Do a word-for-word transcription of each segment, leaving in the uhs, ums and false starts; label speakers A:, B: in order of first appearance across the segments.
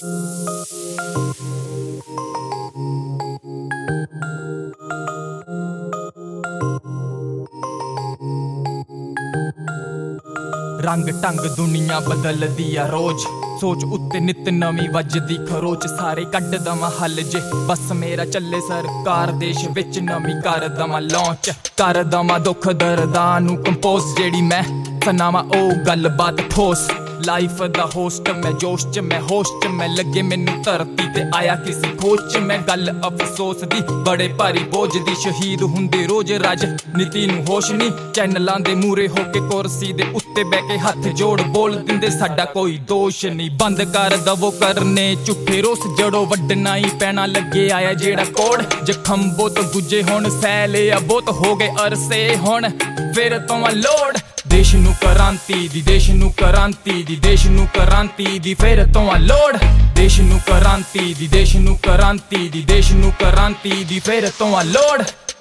A: रंग टंग दुनिया बदलदी आ रोज, सोच उत्ते नित नवी वजदी खरोच। सारे कड्ड दवा हल जे बस मेरा चले सरकार, देश विच नवी कर दवा लॉन्च। कर दवा दुख दर्दां नू कंपोज, जेड़ी मैं सनावा ओ गल बात ठोस। लाइफ दा होस्ट मैं जोश च, मैं होश च, मैं लगे मैनू धरती ते आया किसी खोज च। मैं गल अफसोस दी बड़े भारी बोझ दी, शहीद हुंदे रोज राजनीति नू होश नी। चैनलां दे मूरे होके कुर्सी दे उत्ते बैठ के हथ जोड़ बोल दिंदे साडा कोई दोष नी। बंद कर दवो करने झूठे रोस, जड़ो वड्डना ही पैना लगे आया जेड़ा कोड़। जखम बोत गुजे हुण सैले आ बोत हो गए अरसे हुण फिर तो लोड़। देश नू क्रांति दी, देश नू क्रांति दी, देश नू क्रांति दी फिर तो लोड़। देश नू क्रांति दी, देश नू क्रांति दी, देश नू क्रांति दी फिर तो लोड़।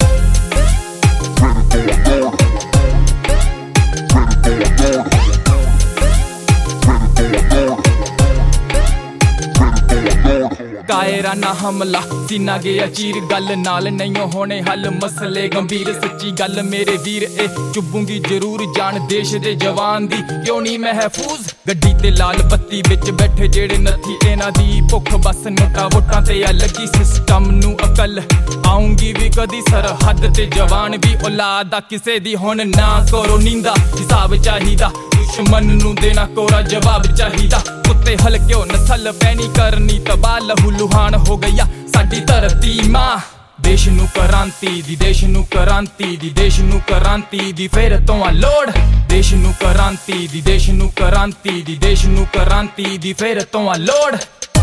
A: कायरा ना हमला सीना गया चीर, गल नाल नहीं होने हल मसले गंभीर। सच्ची गल मेरे वीर ए चुभूंगी जरूर जान देश दे जवान दी, क्यों नहीं महफूज। गड्डी ते लाल बत्ती विच बैठे जेड़े नथी इन्हां दी भुख, बस नोटा वोटां ते आ लगी सिस्टम नू अकल। आऊंगी भी कदी सरहद ते जवान भी औलाद किसे दी हुण ना करो नींदा। हिसाब चाहिदा दुश्मन नू देना कोरा जवाब चाहिदा। कुत्ते हलक्यो नस्ल पैनी करनी तबाह, लहू लुहान हो गया साडी धरती मां। देश नू क्रांति दी, देश नू क्रांति दी, देश नू क्रांति दी फिर तो लोड़। देश नू क्रांति दी, देश नू क्रांति दी, देश नू क्रांति दी फिर तो लोड़।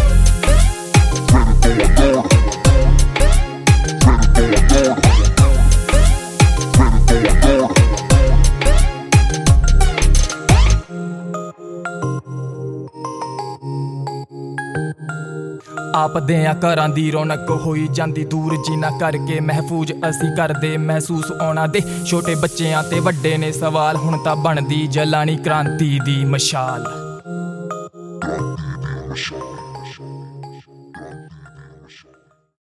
A: आप देयां घरां दी रौनक होई जांदी दूर, जीना करके महफूज असी करदे महसूस आउणा दे। छोटे बच्चेआं ते वड्डे ने सवाल, हुण तां बनदी जलानी क्रांति दी मशाल।